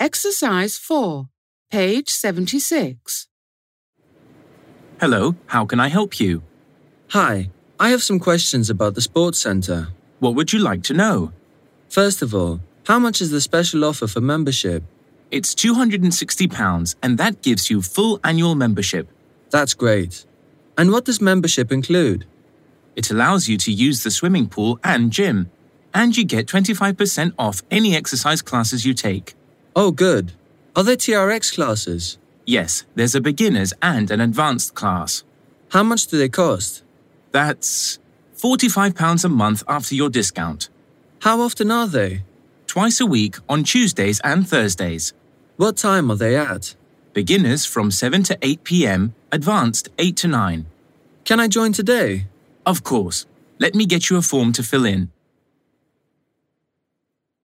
Exercise 4, page 76. Hello, how can I help you? Hi, I have some questions about the sports centre. What would you like to know? First of all, how much is the special offer for membership? It's £260 and that gives you full annual membership. That's great. And what does membership include? It allows you to use the swimming pool and gym. And you get 25% off any exercise classes you take. Oh, good. Are there TRX classes? Yes, there's a beginner's and an advanced class. How much do they cost? That's £45 a month after your discount. How often are they? Twice a week on Tuesdays and Thursdays. What time are they at? Beginners from 7 to 8 p.m, advanced 8 to 9. Can I join today? Of course. Let me get you a form to fill in.